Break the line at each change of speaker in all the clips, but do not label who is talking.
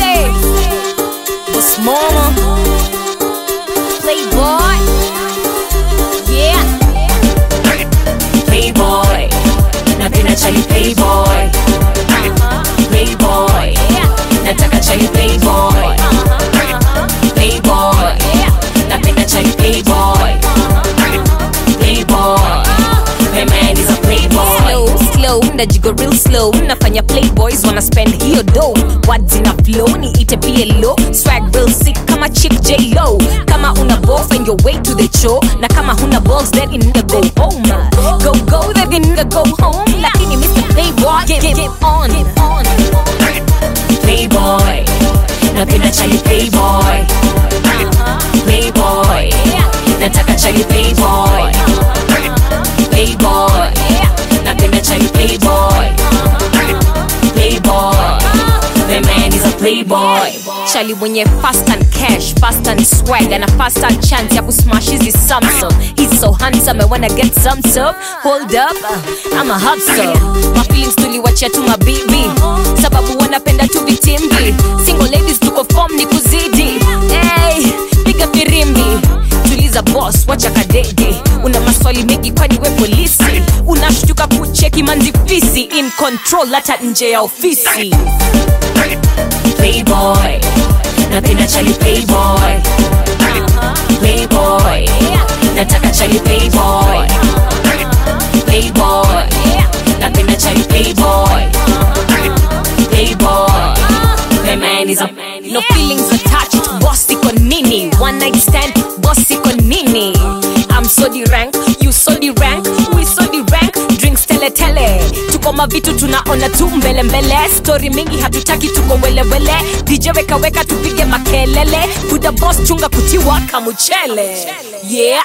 say? Boss Mama, Playboy, yeah.
Playboy, napenda chali Playboy. Playboy, nataka chali Playboy. Playboy, napenda chali Playboy. Playboy, my man is a Playboy.
Slow, najigo real slow. Nafanya Playboys wanna spend hiyo dough. Words in a flow, ni ite PLO. Swag real sick kama chick J-Lo. Kama una ball, find your way to the show. Na kama huna balls, then you nigga go home. Go, then you nigga go home. Lakini Mr. Playboy, get on.
Playboy, napenda chali Playboy. Playboy, nataka chali Playboy. Playboy, napenda chali Playboy. Playboy, the man is a Playboy.
Chali mwenye fast and cash, fast and swag, and a fast and chance ya kusmash hizi Samsung. He's so handsome, I wanna get some up. Hold up, I'm a hustler. My feelings tuliwachia tu mabibi, sababu wanapenda tu vitimbi. Single ladies tuko form ni kuzidi. Hey, piga firimbi. Tuliza boss, wacha kadege. Una maswali mengi kwani we polisi. Unashtuka kucheki manzi fisi. In control hata nje ya ofisi.
Playboy, napenda chali Playboy. Playboy, nataka chali Playboy. Playboy, napenda chali Playboy. Playboy, the man is a
No feelings attached, boss iko nini? One night stand, boss iko nini? I'm so the rank, you so the rank, we so the rank. Drinks tele. Tuko mavitu tunaona tu mbele. Story mingi hatutaki tuko wele. DJ weka tupige makelele. Kuda boss chunga kutiwa kamuchele. Yeah,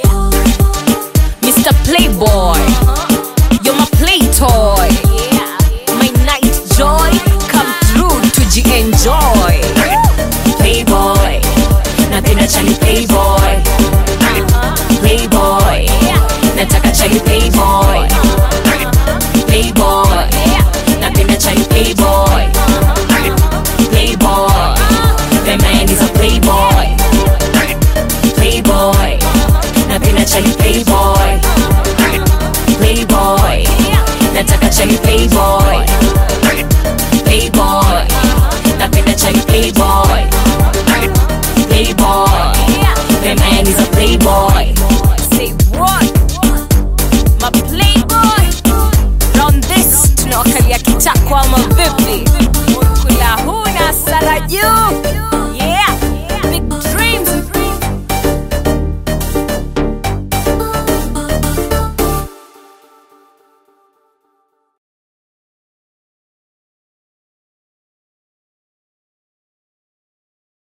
Mr. Playboy, you're my play toy. My night joy, come through tuji-enjoy.
Playboy, napenda chali Playboy. Playboy, nataka chali Playboy. Playboy, napenda chali Playboy. Playboy, the man is a Playboy. Playboy, napenda chali Playboy. Playboy, nataka chali Playboy. Playboy, napenda chali Playboy. Playboy, the man is a Playboy.
Say what? My Playboy. Round this, tunawakalia kitakwa mavipi. Kula huna sara juu.